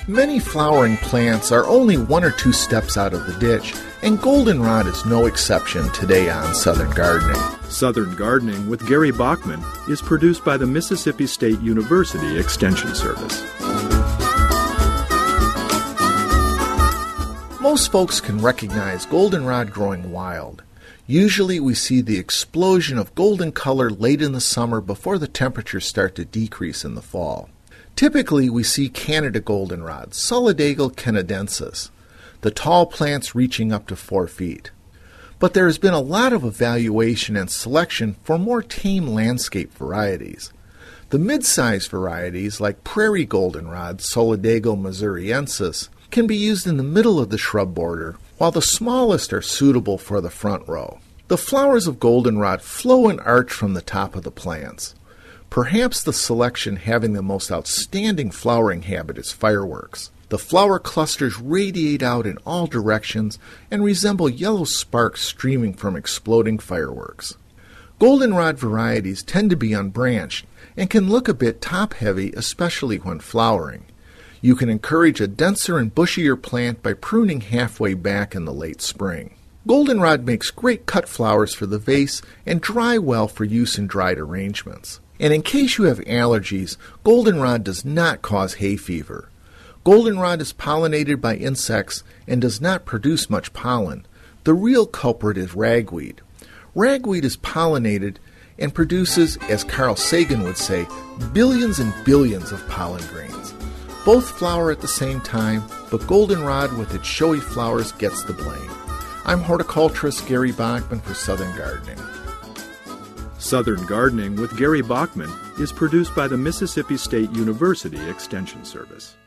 Many flowering plants are only 1 or 2 steps out of the ditch, and goldenrod is no exception today on Southern Gardening. Southern Gardening with Gary Bachman is produced by the Mississippi State University Extension Service. Most folks can recognize goldenrod growing wild. Usually we see the explosion of golden color late in the summer before the temperatures start to decrease in the fall. Typically we see Canada goldenrod, Solidago canadensis, the tall plants reaching up to 4 feet. But there has been a lot of evaluation and selection for more tame landscape varieties. The mid-sized varieties like prairie goldenrod, Solidago missouriensis, can be used in the middle of the shrub border, while the smallest are suitable for the front row. The flowers of goldenrod flow and arch from the top of the plants. Perhaps the selection having the most outstanding flowering habit is fireworks. The flower clusters radiate out in all directions and resemble yellow sparks streaming from exploding fireworks. Goldenrod varieties tend to be unbranched and can look a bit top-heavy, especially when flowering. You can encourage a denser and bushier plant by pruning halfway back in the late spring. Goldenrod makes great cut flowers for the vase and dry well for use in dried arrangements. And in case you have allergies, goldenrod does not cause hay fever. Goldenrod is pollinated by insects and does not produce much pollen. The real culprit is ragweed. Ragweed is pollinated and produces, as Carl Sagan would say, billions and billions of pollen grains. Both flower at the same time, but goldenrod with its showy flowers gets the blame. I'm horticulturist Gary Bachman for Southern Gardening. Southern Gardening with Gary Bachman is produced by the Mississippi State University Extension Service.